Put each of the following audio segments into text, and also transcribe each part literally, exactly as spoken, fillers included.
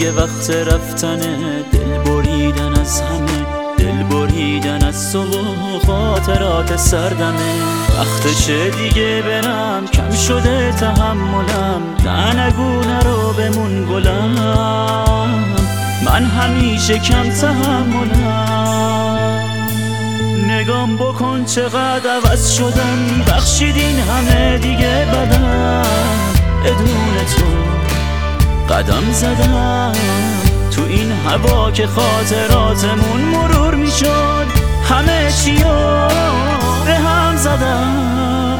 که وقت رفتنه، دل بریدن از همه، دل بریدن از تو و خاطرات سردمه. وقتشه دیگه برم، کم شده تحملم، نه نگو نرو بمون گلم، من همیشه کم تحملم. نگام بکن چقدر عوض شدم، بخشید این همه دیگه بدم، بدون تو قدم زدم تو این هوا که خاطراتمون مرور میشد، همه چیو به هم زدم.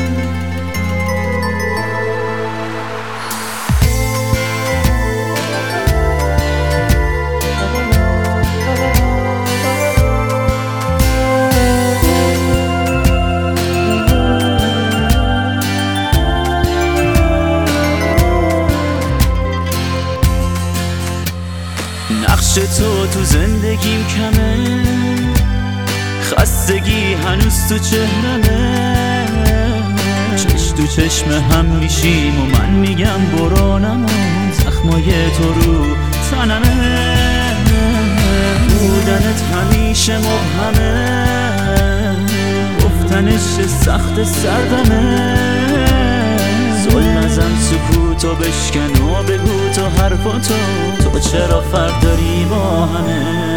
نقش تو تو زندگیم کمه، خستگی هنوز تو چهرمه، چش تو چشم هم میشیم و من میگم برو نمون، زخمای تو رو تنمه، بودنت همیشه مبهمه، گفتنش سخت سردمه، زل نزن سکوتو بشکن و بگو تو حرفاتو، تو چرا فرق داری با همه.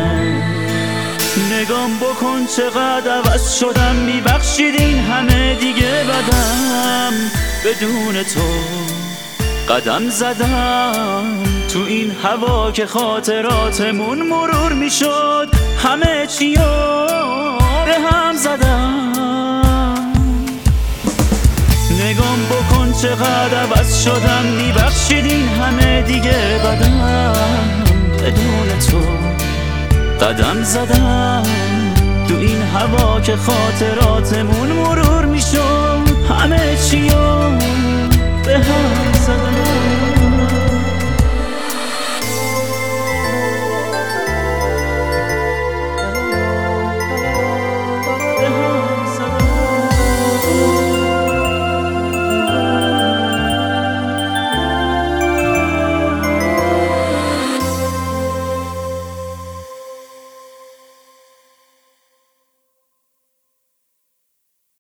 نگام بکن چقدر عوض شدم، میبخشید این همه دیگه بدم، بدون تو قدم زدم تو این هوا که خاطراتمون مرور میشد، همه چیو به هم زدم. نگام بکن چقدر عوض شدم، میبخشید این همه دیگه بدم، بدون تو قدم زدم تو این هوا که خاطراتمون مرور میشد، همه چیو به هم